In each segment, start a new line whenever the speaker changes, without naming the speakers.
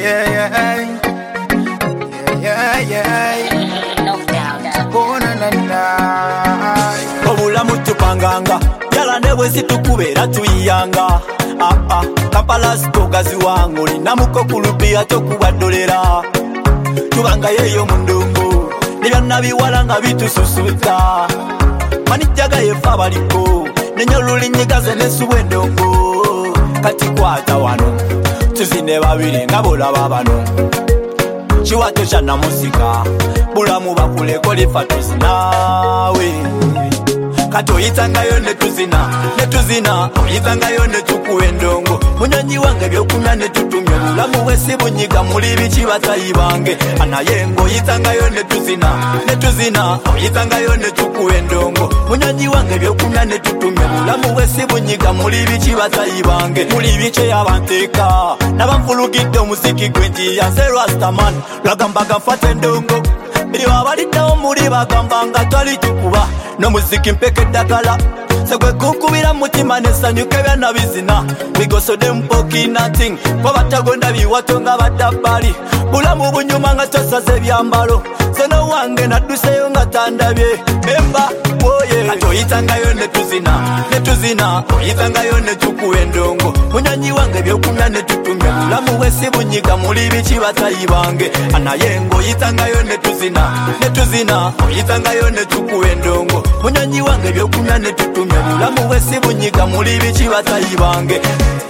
No doubt.
Obulamu tupanganga yala ne bwe situkubeera tuyiyanga. Kampala sitogazi wangu linamuko kulubia tokubaddolera tubanga yeyo mu ndongo nebyonna biwala nga bitususuta manijjaga yefa abaliko nenyolulinyigaze n'ensubu endongo kati kwata wano tuzine babiri nga bolaba bano kiwato kya namusika bulamu bakuleko lifa tuzinaawe kati oyitangayo netuzina oyitangayo netukuwa endongo munyonyi wange byokunywa netutumya bulamu bwesi bunyiga muli biki batayi bange anaye ng'oyitangayo netuzina oyitangayo netukuwa endongo munyonyi wange byokunywa netutumya bulamu bwesi bunyiga muli biki batayi bange muli biki eyabanteeka nabanfulugidde omuziki gwenjiyanze rastaman lwagambaga nfata endongo biri wabaliddawo muli bagamba nga twali tukuba n'omuziki mpeka eddagala segwe kunkubira mutima nesanyuka ebyana bizina bigosode mpoki nothing bo batagonda biwato nga badabbali bulamu bunyuma nga tosaze ebyambalo seno wange nadduseyo nga tandabye memba oye kati oyitangayo netuzina oyitangayo netukuwa endongo munyonyi wange byokunywa netutumya bulamu bwesi bunyiga muli biki batayi bange anaye ng'oyitangayo netuzina oyitangayo netukuwa endongo munyonyi wange byokunywa netutumya bulamu bwesi bunyiga muli biki batayi bange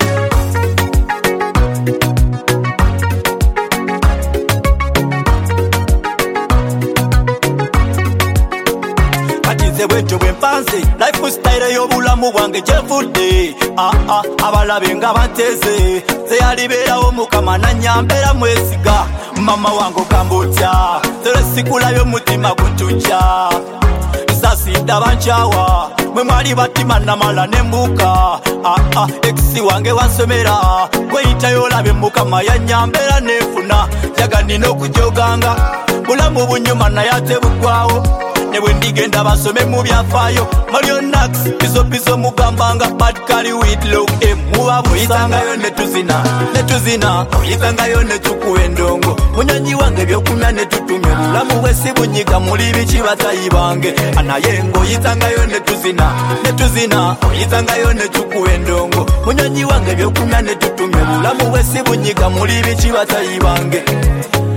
bwetyo bwempanze lifestyle y'obulamu bwange gyenvudde abalabe nga bateze zeyalibeerawo mukama nanyambera mwesiga mama wange okambutya tere sikulayo mutima gutuja nsasinda bankyawa mwe mwali batima namala nembuka ekisi wange wansomera gweyitayo olabe mukama yanyambera nefuna yaga nina okujoganga bulamu bunyuma naye ate bugwawo nebwe ndigenda basome mu byafaayo Mario Nax pizo mugambanga bad kali with low muba oyitangayo netuzina oyitangayo netukuwa endongo munyonyi wange byokunywa netutumya bulamu bwesi bunyiga muli biki batayi bange anaye ng'oyitangayo netuzina oyitangayo netukuwa endongo munyonyi wange byokunywa netutumya bulamu bwesi bunyiga muli biki batayi bange